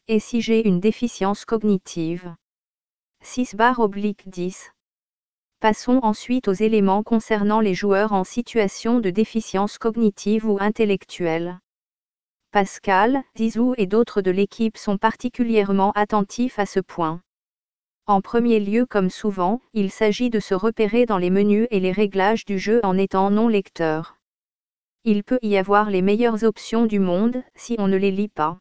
Et si j'ai une déficience cognitive? 6/10. Passons ensuite aux éléments concernant les joueurs en situation de déficience cognitive ou intellectuelle. Pascal, Zizou et d'autres de l'équipe sont particulièrement attentifs à ce point. En premier lieu, comme souvent, il s'agit de se repérer dans les menus et les réglages du jeu en étant non lecteur. Il peut y avoir les meilleures options du monde, si on ne les lit pas.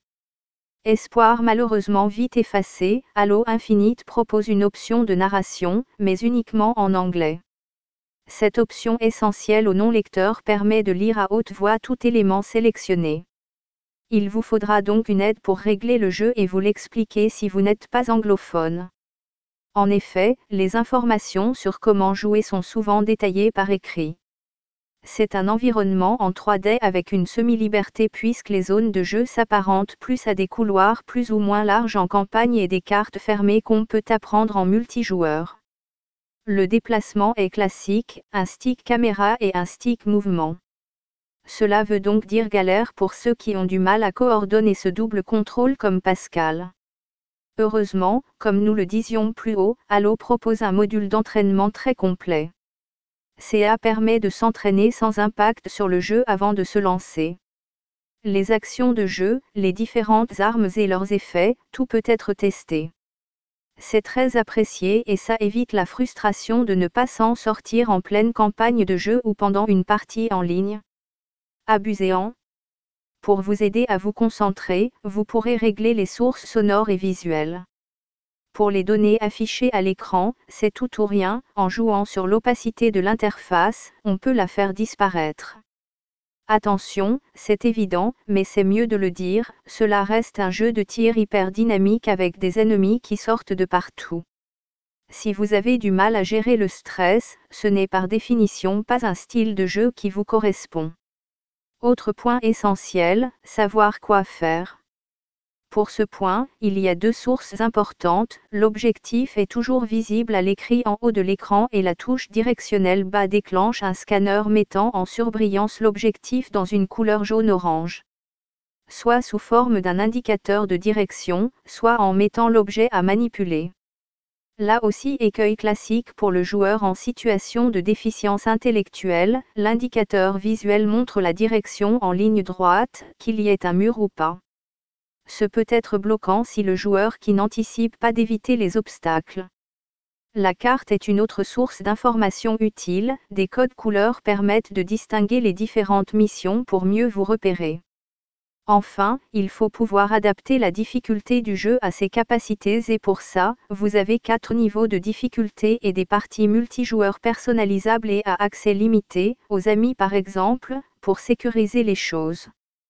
Espoir malheureusement vite effacé, Halo Infinite propose une option de narration, mais uniquement en anglais. Cette option essentielle aux non-lecteurs permet de lire à haute voix tout élément sélectionné. Il vous faudra donc une aide pour régler le jeu et vous l'expliquer si vous n'êtes pas anglophone. En effet, les informations sur comment jouer sont souvent détaillées par écrit. C'est un environnement en 3D avec une semi-liberté puisque les zones de jeu s'apparentent plus à des couloirs plus ou moins larges en campagne et des cartes fermées qu'on peut apprendre en multijoueur. Le déplacement est classique, un stick caméra et un stick mouvement. Cela veut donc dire galère pour ceux qui ont du mal à coordonner ce double contrôle comme Pascal. Heureusement, comme nous le disions plus haut, Halo propose un module d'entraînement très complet. CA permet de s'entraîner sans impact sur le jeu avant de se lancer. Les actions de jeu, les différentes armes et leurs effets, tout peut être testé. C'est très apprécié et ça évite la frustration de ne pas s'en sortir en pleine campagne de jeu ou pendant une partie en ligne. Abusez-en. Pour vous aider à vous concentrer, vous pourrez régler les sources sonores et visuelles. Pour les données affichées à l'écran, c'est tout ou rien, en jouant sur l'opacité de l'interface, on peut la faire disparaître. Attention, c'est évident, mais c'est mieux de le dire, cela reste un jeu de tir hyper dynamique avec des ennemis qui sortent de partout. Si vous avez du mal à gérer le stress, ce n'est par définition pas un style de jeu qui vous correspond. Autre point essentiel, savoir quoi faire. Pour ce point, il y a deux sources importantes, l'objectif est toujours visible à l'écrit en haut de l'écran et la touche directionnelle bas déclenche un scanner mettant en surbrillance l'objectif dans une couleur jaune-orange. Soit sous forme d'un indicateur de direction, soit en mettant l'objet à manipuler. Là aussi écueil classique pour le joueur en situation de déficience intellectuelle, l'indicateur visuel montre la direction en ligne droite, qu'il y ait un mur ou pas. Ce peut être bloquant si le joueur qui n'anticipe pas d'éviter les obstacles. La carte est une autre source d'information utile, des codes couleurs permettent de distinguer les différentes missions pour mieux vous repérer. Enfin, il faut pouvoir adapter la difficulté du jeu à ses capacités et pour ça, vous avez 4 niveaux de difficulté et des parties multijoueurs personnalisables et à accès limité, aux amis par exemple, pour sécuriser les choses.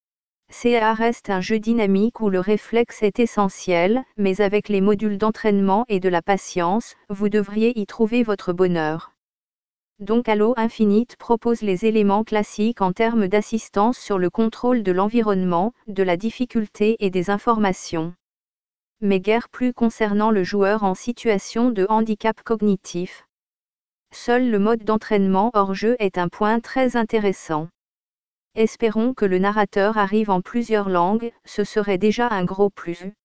CA reste un jeu dynamique où le réflexe est essentiel, mais avec les modules d'entraînement et de la patience, vous devriez y trouver votre bonheur. Donc Halo Infinite propose les éléments classiques en termes d'assistance sur le contrôle de l'environnement, de la difficulté et des informations. Mais guère plus concernant le joueur en situation de handicap cognitif. Seul le mode d'entraînement hors jeu est un point très intéressant. Espérons que le narrateur arrive en plusieurs langues, ce serait déjà un gros plus.